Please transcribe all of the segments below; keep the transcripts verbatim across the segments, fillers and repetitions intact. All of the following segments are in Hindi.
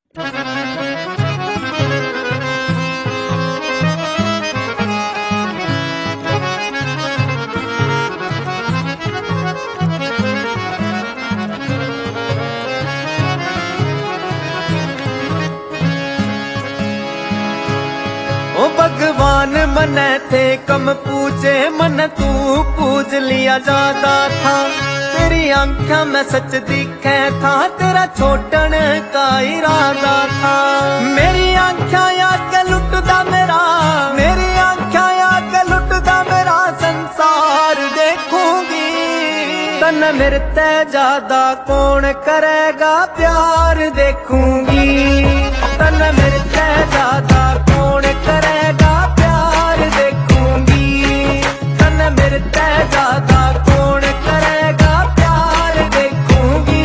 ओ भगवान मने थे कम पूजे, मन तू पूज लिया ज्यादा था। तेरी आंखों में सच दिखे था, तेरा छोटन का इरादा था। मेरी आंखों आके लुटदा मेरा, मेरी आंखों आके लुटदा मेरा संसार देखूंगी। तन मेरे ते ज्यादा कौन करेगा प्यार देखूंगी। तन मेरे ते ज्यादा कौन करेगा प्यार देखूंगी। तन मेरे ते ज्यादा कौन करेगा प्यार देखूंगी।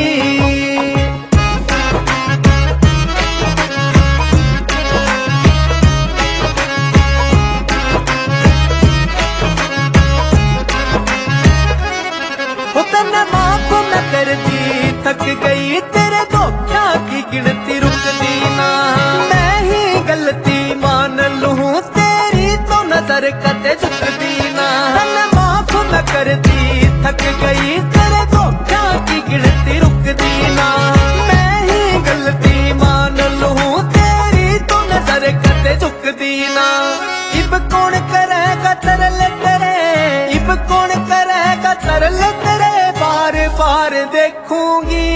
वो तन्ने माफ मैं कर दी, थक गई तेरे धोखा की गिनती रुकती ना। मैं ही गलती मान लूं तेरी तो नजर कते झुकती ना। तन्ने माफ मैं कर दी, थक गई तेरे धोखा की गिनती रुकती ना। मैं ही गलती मान लूं तेरी तो नजर कते झुकती ना। इब कौन करेगा तरले तेरे, इब कौन करेगा तरले तेरे, बार बार देखूंगी।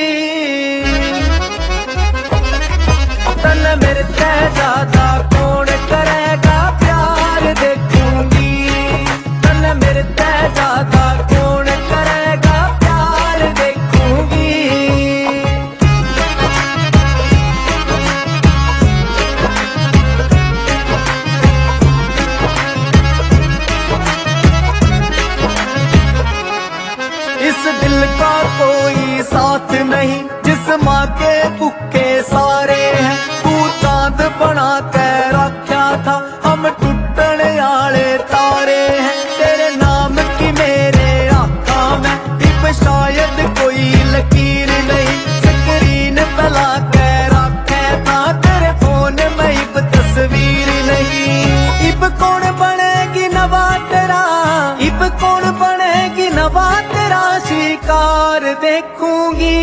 तन मेरे ते ज्यादा कौन करेगा प्यार देखूंगी। तन मेरे ते ज्यादा कौन करेगा प्यार देखूंगी। इस दिल का कोई साथ नहीं, जिस माँ के भूखे सारे हैं। तू चांद बना के रखा था, हम टूटन आले तारे हैं। तेरे नाम की मेरे आँखों में इब शायद कोई लकीर नहीं। स्क्रीन पला के रखे था, तेरे फोन में इब तस्वीर नहीं। इब कौन बनेगी नवा तेरा, इब कौन बनेगी नवा तेरा, शिकार देखूंगी।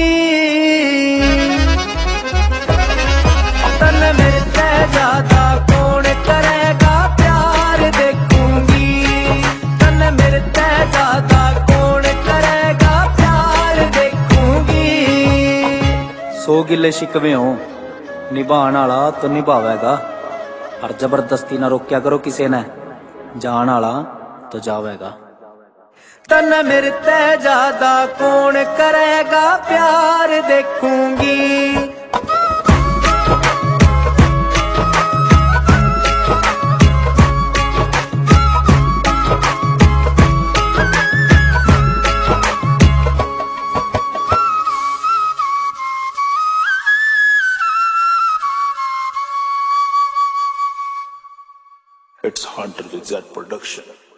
तन मेरे ते ज्यादा कौन करेगा प्यार देखूंगी। तन मेरे ते ज्यादा कौन करेगा प्यार देखूंगी। सौ गिले शिकवे हो, निभाने वाला तो निभावेगा। और जबरदस्ती ना रोक्या करो किसी ने, जान वाला तो जावेगा। तन मेरे ते ज्यादा कौन करेगा प्यार देखूंगी। It's Hunter with that production.